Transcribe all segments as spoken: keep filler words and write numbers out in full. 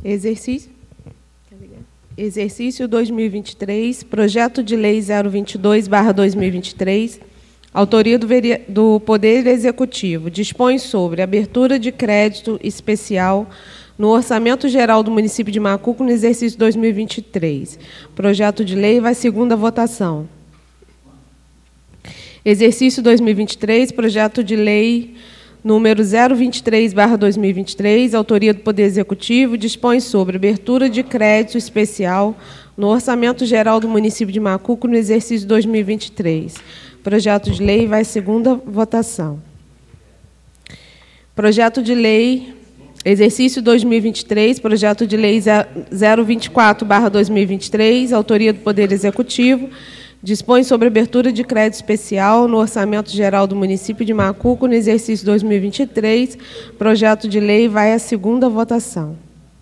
Exercício, Exercício dois mil e vinte e três, Projeto de Lei zero vinte e dois barra dois mil e vinte e três, autoria do, do Poder Executivo, dispõe sobre abertura de crédito especial no Orçamento Geral do Município de Macuco no exercício dois mil e vinte e três. Projeto de lei vai segunda votação. Exercício dois mil e vinte e três, projeto de lei número zero vinte e três barra dois mil e vinte e três, autoria do Poder Executivo, dispõe sobre abertura de crédito especial no Orçamento Geral do Município de Macuco no exercício dois mil e vinte e três. Projeto de lei vai segunda votação. Projeto de lei, exercício dois mil e vinte e três, projeto de lei zero vinte e quatro barra dois mil e vinte e três, autoria do Poder Executivo, dispõe sobre abertura de crédito especial no Orçamento Geral do Município de Macuco no exercício dois mil e vinte e três. Projeto de lei vai à segunda votação.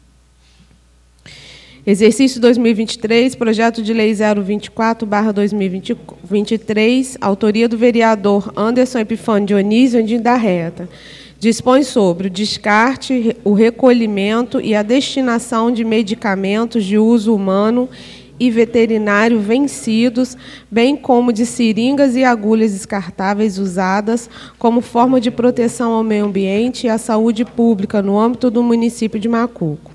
Exercício dois mil e vinte e três, projeto de lei zero vinte e quatro barra dois mil e vinte e três, autoria do vereador Anderson Epifânio Dionísio Andim da Reta. Dispõe sobre o descarte, o recolhimento e a destinação de medicamentos de uso humano e veterinário vencidos, bem como de seringas e agulhas descartáveis usadas como forma de proteção ao meio ambiente e à saúde pública no âmbito do município de Macuco.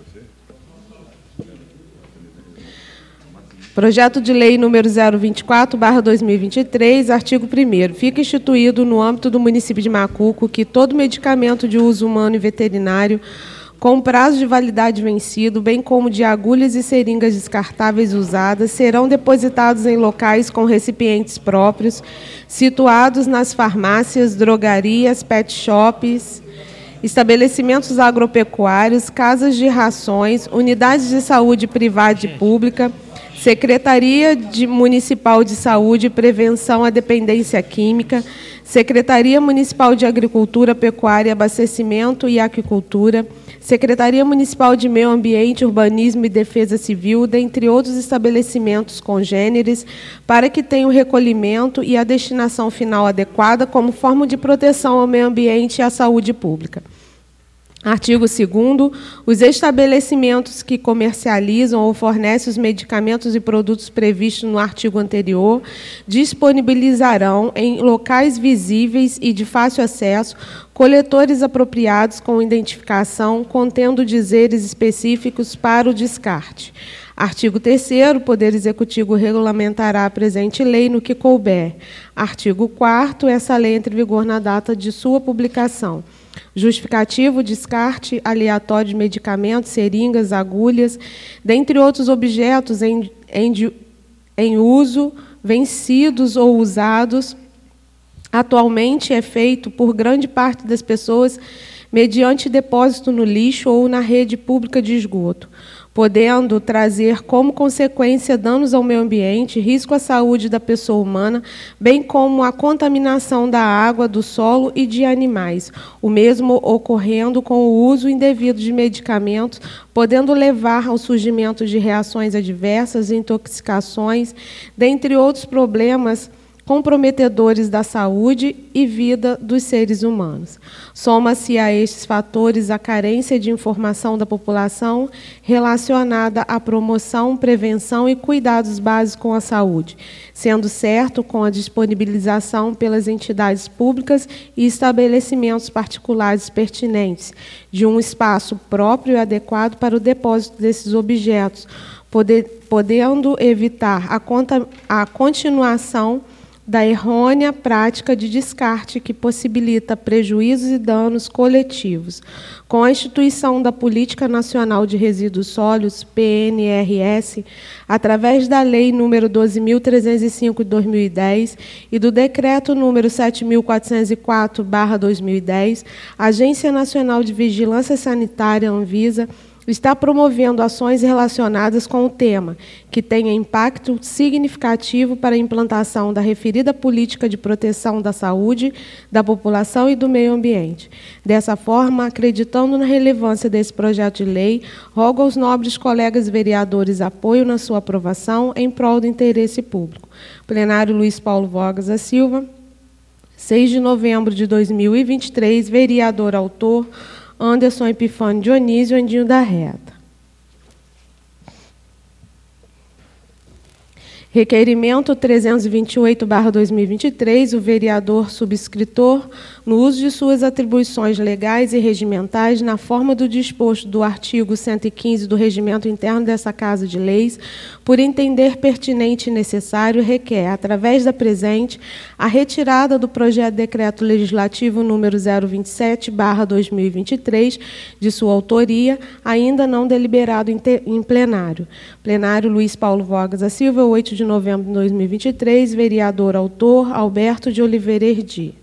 Projeto de lei número zero vinte e quatro barra dois mil e vinte e três, artigo primeiro. Fica instituído no âmbito do município de Macuco que todo medicamento de uso humano e veterinário com prazo de validade vencido, bem como de agulhas e seringas descartáveis usadas, serão depositados em locais com recipientes próprios, situados nas farmácias, drogarias, pet shops, estabelecimentos agropecuários, casas de rações, unidades de saúde privada e pública, Secretaria de Municipal de Saúde e Prevenção à Dependência Química, Secretaria Municipal de Agricultura, Pecuária, Abastecimento e Aquicultura, Secretaria Municipal de Meio Ambiente, Urbanismo e Defesa Civil, dentre outros estabelecimentos congêneres, para que tenham o recolhimento e a destinação final adequada como forma de proteção ao meio ambiente e à saúde pública. Artigo segundo, os estabelecimentos que comercializam ou fornecem os medicamentos e produtos previstos no artigo anterior disponibilizarão em locais visíveis e de fácil acesso coletores apropriados com identificação, contendo dizeres específicos para o descarte. Artigo terceiro, o Poder Executivo regulamentará a presente lei no que couber. Artigo quarto, essa lei entra em vigor na data de sua publicação. Justificativo, descarte aleatório de medicamentos, seringas, agulhas, dentre outros objetos em, em, em uso, vencidos ou usados, atualmente é feito por grande parte das pessoas mediante depósito no lixo ou na rede pública de esgoto, podendo trazer como consequência danos ao meio ambiente, risco à saúde da pessoa humana, bem como a contaminação da água, do solo e de animais, o mesmo ocorrendo com o uso indevido de medicamentos, podendo levar ao surgimento de reações adversas, intoxicações, dentre outros problemas comprometedores da saúde e vida dos seres humanos. Soma-se a estes fatores a carência de informação da população relacionada à promoção, prevenção e cuidados básicos com a saúde, sendo certo com a disponibilização pelas entidades públicas e estabelecimentos particulares pertinentes de um espaço próprio e adequado para o depósito desses objetos, poder, podendo evitar a, conta, a continuação da errônea prática de descarte que possibilita prejuízos e danos coletivos. Com a instituição da Política Nacional de Resíduos Sólidos, P N R S, através da Lei número doze mil trezentos e cinco de dois mil e dez e do Decreto número sete mil quatrocentos e quatro barra dois mil e dez, a Agência Nacional de Vigilância Sanitária, Anvisa, está promovendo ações relacionadas com o tema, que tenha impacto significativo para a implantação da referida política de proteção da saúde, da população e do meio ambiente. Dessa forma, acreditando na relevância desse projeto de lei, rogo aos nobres colegas vereadores apoio na sua aprovação em prol do interesse público. Plenário Luiz Paulo Vogas da Silva, seis de novembro de dois mil e vinte e três, vereador autor, Anderson Epifânio Dionísio Andim da Reta. Requerimento trezentos e vinte e oito barra dois mil e vinte e três, o vereador subscritor, no uso de suas atribuições legais e regimentais, na forma do disposto do artigo cento e quinze do Regimento Interno dessa Casa de Leis, por entender pertinente e necessário, requer, através da presente, a retirada do projeto de decreto legislativo número zero vinte e sete barra dois mil e vinte e três, de sua autoria, ainda não deliberado em, te, em plenário. Plenário Luiz Paulo Vogas da Silva, oito de novembro de dois mil e vinte e três, vereador autor Alberto de Oliveira Erdi.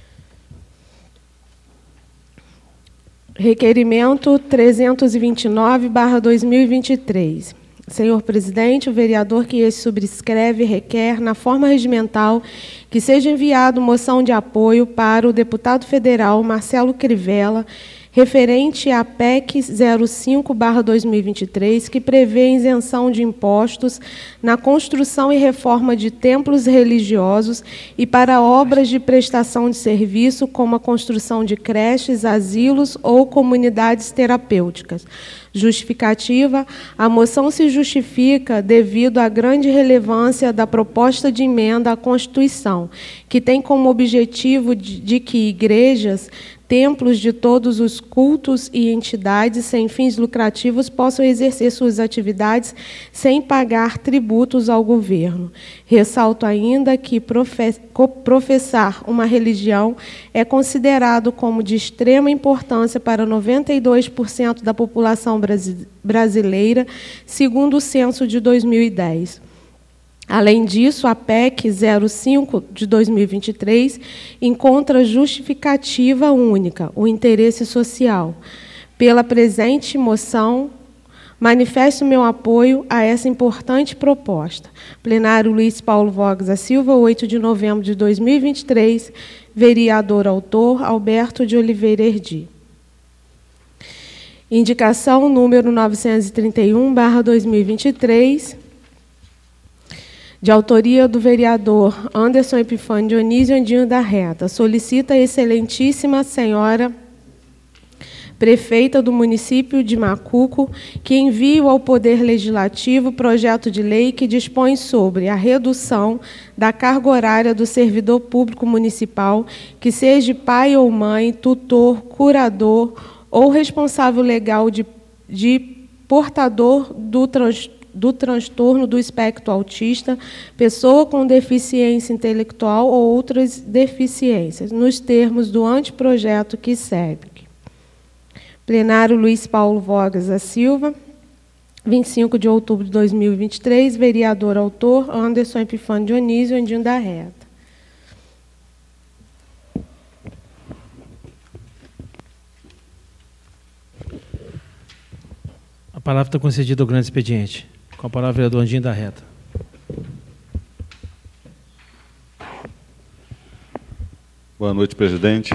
Requerimento trezentos e vinte e nove barra dois mil e vinte e três. Senhor presidente, o vereador que esse subscreve requer, na forma regimental, que seja enviado moção de apoio para o deputado federal Marcelo Crivella, referente à P E C zero cinco barra dois mil e vinte e três, que prevê isenção de impostos na construção e reforma de templos religiosos e para obras de prestação de serviço, como a construção de creches, asilos ou comunidades terapêuticas. Justificativa: a moção se justifica devido à grande relevância da proposta de emenda à Constituição, que tem como objetivo de, de que igrejas, templos de todos os cultos e entidades sem fins lucrativos possam exercer suas atividades sem pagar tributos ao governo. Ressalto ainda que professar uma religião é considerado como de extrema importância para noventa e dois por cento da população brasileira, segundo o censo de dois mil e dez. Além disso, a P E C zero cinco de dois mil e vinte e três encontra justificativa única, o interesse social. Pela presente moção, manifesto meu apoio a essa importante proposta. Plenário Luiz Paulo Vogas da Silva, oito de novembro de dois mil e vinte e três, vereador autor Alberto de Oliveira Erdi. Indicação número novecentos e trinta e um barra dois mil e vinte e três, de autoria do vereador Anderson Epifânio Dionísio Andinho da Reta, solicita a excelentíssima senhora prefeita do município de Macuco que envie ao Poder Legislativo projeto de lei que dispõe sobre a redução da carga horária do servidor público municipal, que seja pai ou mãe, tutor, curador ou responsável legal de, de portador do transtorno do transtorno do espectro autista, pessoa com deficiência intelectual ou outras deficiências, nos termos do anteprojeto que segue. Plenário Luiz Paulo Vogas da Silva, vinte e cinco de outubro de dois mil e vinte e três, vereador autor Anderson Epifânio Dionísio Andinho da Reta. A palavra está concedida ao grande expediente. Com a palavra, vereador Andinho da Reta. Boa noite, presidente.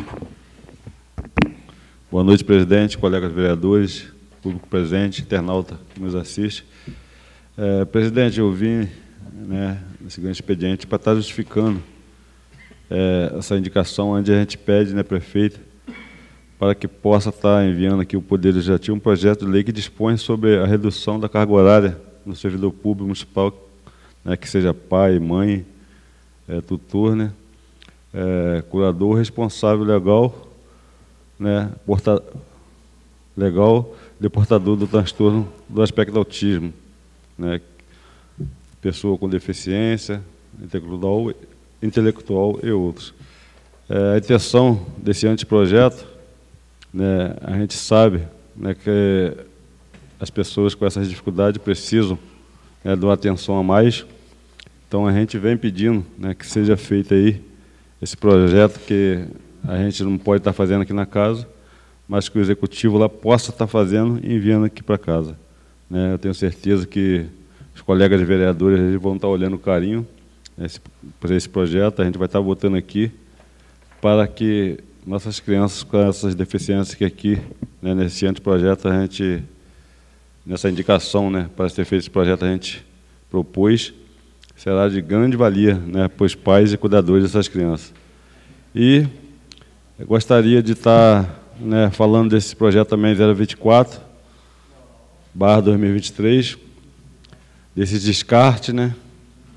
Boa noite, presidente, colegas vereadores, público presente, internauta que nos assiste. É, presidente, eu vim, né, nesse grande expediente para estar justificando é, essa indicação onde a gente pede, né, prefeita, para que possa estar enviando aqui o Poder Legislativo um projeto de lei que dispõe sobre a redução da carga horária no servidor público municipal, né, que seja pai, mãe, é, tutor, né, é, curador, responsável legal, né, porta, legal de portador do transtorno do aspecto do autismo, né, pessoa com deficiência intelectual, intelectual e outros. É, a intenção desse anteprojeto, né, a gente sabe, né, que as pessoas com essas dificuldades precisam, né, de uma atenção a mais. Então, a gente vem pedindo, né, que seja feito aí esse projeto que a gente não pode estar fazendo aqui na casa, mas que o executivo lá possa estar fazendo e enviando aqui para casa. Né, eu tenho certeza que os colegas vereadores eles vão estar olhando com carinho esse, para esse projeto. A gente vai estar votando aqui para que nossas crianças com essas deficiências que aqui, né, nesse anteprojeto, a gente, nessa indicação, né, para ser feito esse projeto, a gente propôs, será de grande valia, né, para os pais e cuidadores dessas crianças. E eu gostaria de estar, né, falando desse projeto também zero vinte e quatro barra dois mil e vinte e três, desse descarte, né,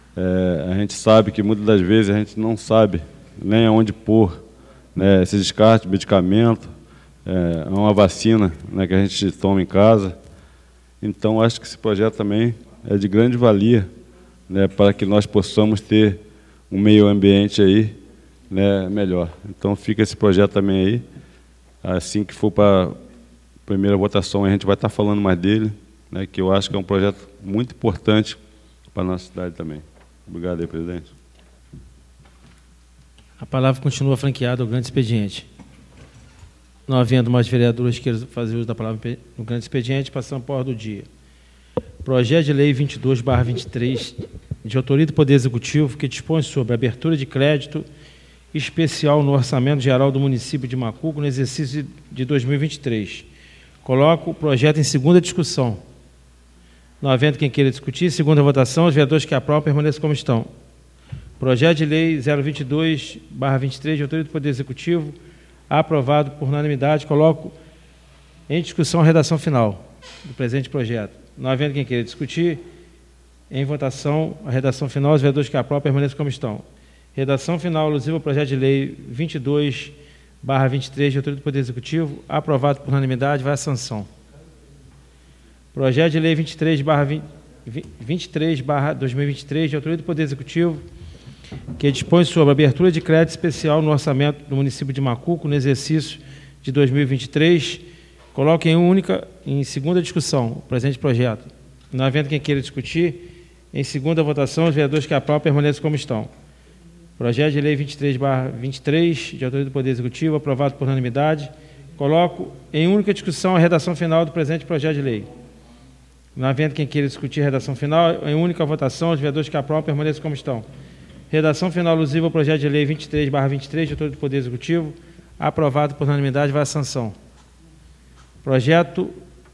É, a gente sabe que muitas das vezes a gente não sabe nem aonde pôr, né, esse descarte, medicamento, é, uma vacina, né, que a gente toma em casa. Então, acho que esse projeto também é de grande valia, né, para que nós possamos ter um meio ambiente aí, né, melhor. Então, fica esse projeto também aí. Assim que for para a primeira votação, a gente vai estar falando mais dele, né, que eu acho que é um projeto muito importante para a nossa cidade também. Obrigado aí, presidente. A palavra continua franqueada ao grande expediente. Não havendo mais vereadores que queiram fazer uso da palavra no grande expediente, passamos para a ordem do dia. Projeto de Lei vinte e dois barra vinte e três, de autoria do Poder Executivo, que dispõe sobre a abertura de crédito especial no Orçamento Geral do município de Macuco no exercício de dois mil e vinte e três. Coloco o projeto em segunda discussão. Não havendo quem queira discutir, segunda votação, os vereadores que aprovam permaneçam como estão. Projeto de Lei zero vinte e dois barra vinte e três, de autoria do Poder Executivo, aprovado por unanimidade. Coloco em discussão a redação final do presente projeto. Não havendo quem queira discutir, em votação a redação final, os vereadores que aprovam permaneçam como estão. Redação final alusiva ao projeto de Lei vinte e dois barra vinte e três, de autoria do Poder Executivo, aprovado por unanimidade, vai à sanção. Projeto de Lei vinte e três barra dois mil e vinte e três, de autoria do Poder Executivo, que dispõe sobre a abertura de crédito especial no orçamento do município de Macuco no exercício de dois mil e vinte e três. Coloque em única, em segunda discussão, o presente projeto. Não havendo quem queira discutir, em segunda votação, os vereadores que aprovam permaneçam como estão. Projeto de Lei vinte e três barra vinte e três, de autoria do Poder Executivo, aprovado por unanimidade. Coloco em única discussão a redação final do presente projeto de lei. Não havendo quem queira discutir a redação final, em única votação, os vereadores que aprovam permaneçam como estão. Redação final alusiva ao projeto de Lei vinte e três barra vinte e três, de autoria do Poder Executivo, aprovado por unanimidade, vai à sanção. Projeto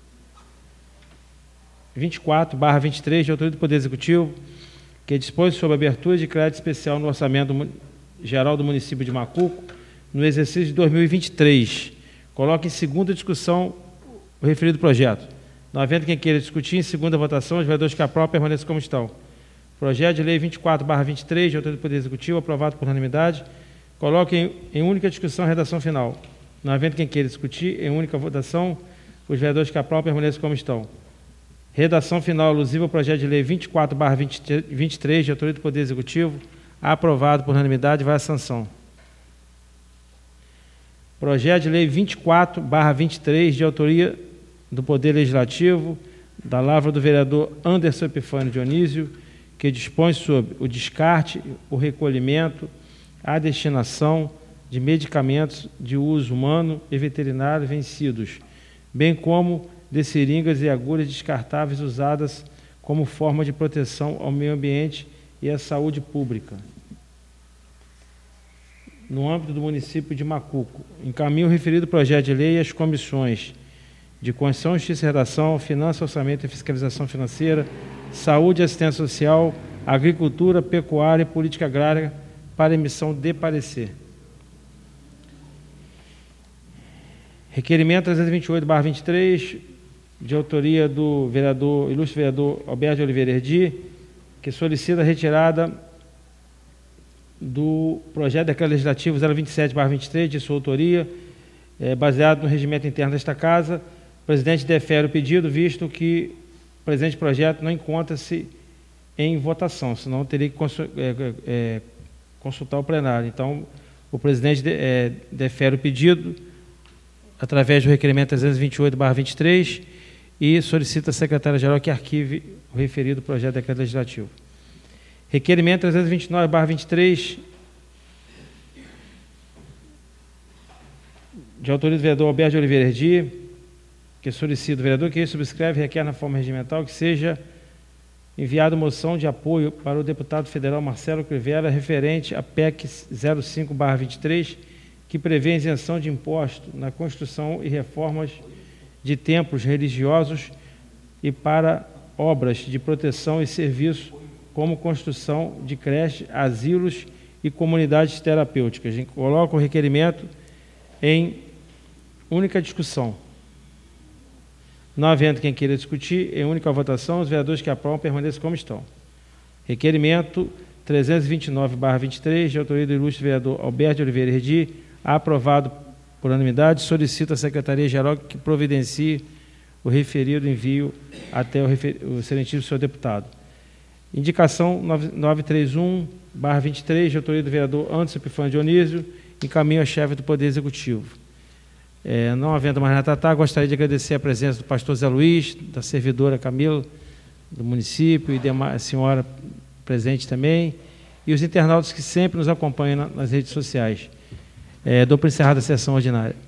vinte e quatro barra vinte e três, de autoria do Poder Executivo, que dispõe sobre a abertura de crédito especial no Orçamento Geral do município de Macuco, no exercício de dois mil e vinte e três. Coloque em segunda discussão o referido projeto. Não havendo quem queira discutir, em segunda votação, os vereadores que aprovam permaneçam como estão. Projeto de Lei vinte e quatro barra vinte e três, de autoria do Poder Executivo, aprovado por unanimidade. Coloque em, em única discussão a redação final. Não havendo quem queira discutir, em única votação, os vereadores que aprovam permaneçam como estão. Redação final alusiva ao projeto de Lei vinte e quatro barra vinte e três, de autoria do Poder Executivo, aprovado por unanimidade, vai à sanção. Projeto de Lei vinte e quatro barra vinte e três, de autoria do Poder Legislativo, da lavra do vereador Anderson Epifânio Dionísio, que dispõe sobre o descarte, o recolhimento, a destinação de medicamentos de uso humano e veterinário vencidos, bem como de seringas e agulhas descartáveis usadas como forma de proteção ao meio ambiente e à saúde pública. No âmbito do município de Macuco, encaminho o referido projeto de lei às comissões de Constituição, Justiça e Redação, Finanças, Orçamento e Fiscalização Financeira, Saúde e Assistência Social, Agricultura, Pecuária e Política Agrária, para emissão de parecer. Requerimento trezentos e vinte e oito barra vinte e três, de autoria do vereador, ilustre vereador Alberto de Oliveira Erdi, que solicita a retirada do projeto de decreto legislativo zero vinte e sete barra vinte e três, de sua autoria, é, baseado no regimento interno desta Casa. O presidente defere o pedido, visto que o presente projeto não encontra-se em votação, senão teria que consul, é, é, consultar o plenário. Então, o presidente de, é, defere o pedido através do requerimento trezentos e vinte e oito barra vinte e três e solicita à secretária-geral que arquive o referido projeto de decreto legislativo. Requerimento trezentos e vinte e nove barra vinte e três, de autoria do vereador Alberto de Oliveira Erdi, que solicita o vereador que ele subscreve e requer na forma regimental que seja enviada moção de apoio para o deputado federal Marcelo Crivella referente à P E C zero cinco barra vinte e três, que prevê a isenção de imposto na construção e reformas de templos religiosos e para obras de proteção e serviço, como construção de creches, asilos e comunidades terapêuticas. A gente coloca o requerimento em única discussão. Não havendo quem queira discutir, em única votação, os vereadores que aprovam permaneçam como estão. Requerimento trezentos e vinte e nove barra vinte e três, de autoria do ilustre vereador Alberto de Oliveira Redi, aprovado por unanimidade, solicita à Secretaria-Geral que providencie o referido envio até o, refer... o excelentíssimo senhor deputado. Indicação novecentos e trinta e um barra vinte e três, de autoria do vereador Anderson Epifânio Dionísio, encaminho ao chefe do Poder Executivo. É, não havendo mais nada a tratar, gostaria de agradecer a presença do pastor Zé Luiz, da servidora Camila, do município, e a senhora presente também, e os internautas que sempre nos acompanham nas redes sociais. É, dou por encerrada a sessão ordinária.